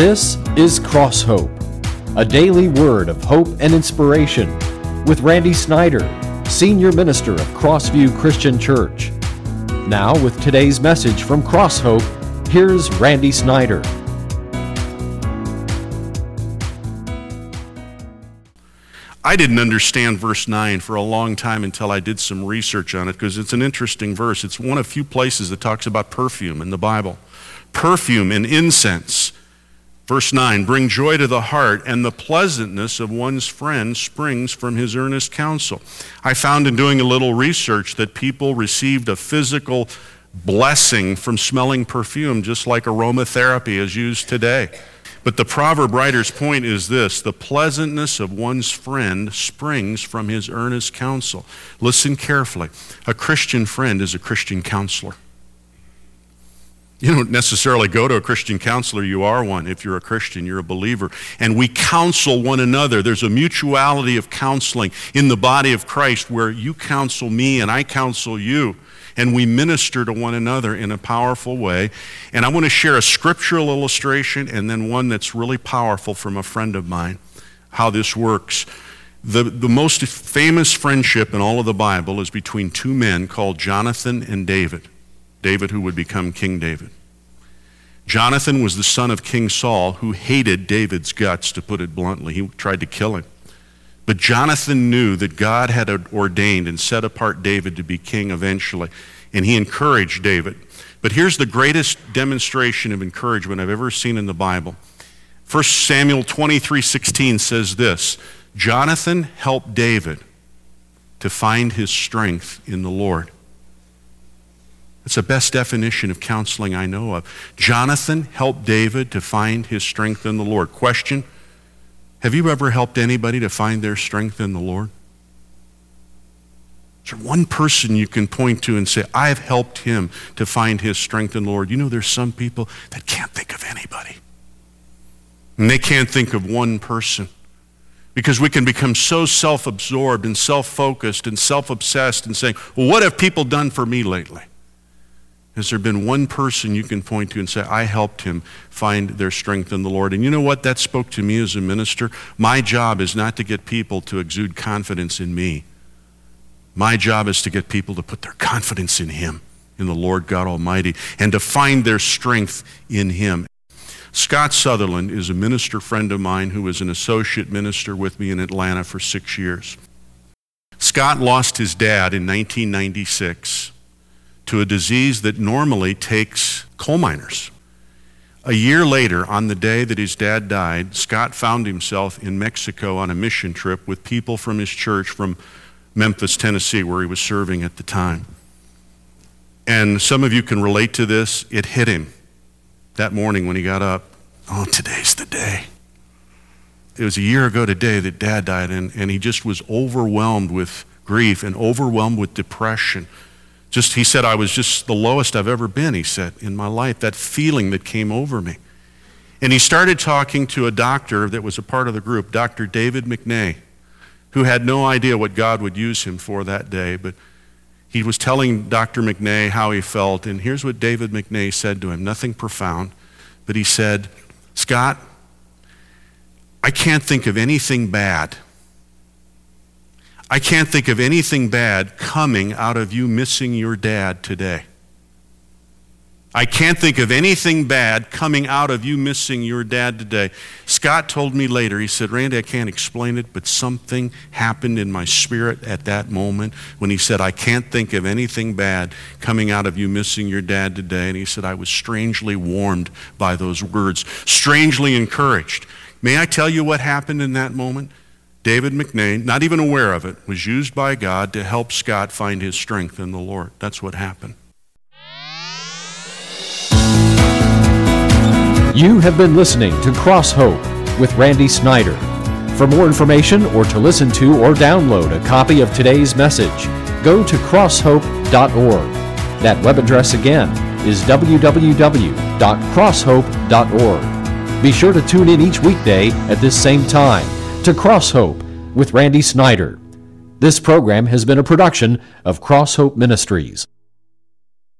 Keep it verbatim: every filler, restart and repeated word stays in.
This is Cross Hope, a daily word of hope and inspiration with Randy Snyder, Senior Minister of Crossview Christian Church. Now with today's message from Cross Hope, here's Randy Snyder. I didn't understand verse nine for a long time until I did some research on it, because it's an interesting verse. It's one of few places that talks about perfume in the Bible. Perfume and incense. Verse nine, bring joy to the heart, and the pleasantness of one's friend springs from his earnest counsel. I found in doing a little research that people received a physical blessing from smelling perfume, just like aromatherapy is used today. But the proverb writer's point is this: the pleasantness of one's friend springs from his earnest counsel. Listen carefully. A Christian friend is a Christian counselor. You don't necessarily go to a Christian counselor, you are one. If you're a Christian, you're a believer. And we counsel one another. There's a mutuality of counseling in the body of Christ where you counsel me and I counsel you. And we minister to one another in a powerful way. And I want to share a scriptural illustration and then one that's really powerful from a friend of mine, how this works. The, the most famous friendship in all of the Bible is between two men called Jonathan and David. David, who would become King David. Jonathan was the son of King Saul, who hated David's guts, to put it bluntly. He tried to kill him. But Jonathan knew that God had ordained and set apart David to be king eventually, and he encouraged David. But here's the greatest demonstration of encouragement I've ever seen in the Bible. First Samuel twenty-three sixteen says this: Jonathan helped David to find his strength in the Lord. That's the best definition of counseling I know of. Jonathan helped David to find his strength in the Lord. Question: have you ever helped anybody to find their strength in the Lord? Is there one person you can point to and say, I've helped him to find his strength in the Lord? You know, there's some people that can't think of anybody. And they can't think of one person. Because we can become so self-absorbed and self-focused and self-obsessed and saying, well, what have people done for me lately? Has there been one person you can point to and say, I helped him find their strength in the Lord? And you know what? That spoke to me as a minister. My job is not to get people to exude confidence in me. My job is to get people to put their confidence in him, in the Lord God Almighty, and to find their strength in him. Scott Sutherland is a minister friend of mine who was an associate minister with me in Atlanta for six years. Scott lost his dad in nineteen ninety-six. To a disease that normally takes coal miners. A year later, on the day that his dad died, Scott found himself in Mexico on a mission trip with people from his church from Memphis, Tennessee, where he was serving at the time. And some of you can relate to this. It hit him that morning when he got up. Oh, today's the day. It was a year ago today that Dad died, and, and he just was overwhelmed with grief and overwhelmed with depression. Just, he said, I was just the lowest I've ever been, he said, in my life, that feeling that came over me. And he started talking to a doctor that was a part of the group, Doctor David McNay, who had no idea what God would use him for that day, but he was telling Doctor McNay how he felt, and here's what David McNay said to him, nothing profound, but he said, Scott, I can't think of anything bad I can't think of anything bad coming out of you missing your dad today. I can't think of anything bad coming out of you missing your dad today. Scott told me later, he said, Randy, I can't explain it, but something happened in my spirit at that moment when he said, I can't think of anything bad coming out of you missing your dad today. And he said, I was strangely warmed by those words, strangely encouraged. May I tell you what happened in that moment? David McNay, not even aware of it, was used by God to help Scott find his strength in the Lord. That's what happened. You have been listening to Cross Hope with Randy Snyder. For more information or to listen to or download a copy of today's message, go to cross hope dot org. That web address again is w w w dot cross hope dot org. Be sure to tune in each weekday at this same time to Cross Hope with Randy Snyder. This program has been a production of Cross Hope Ministries.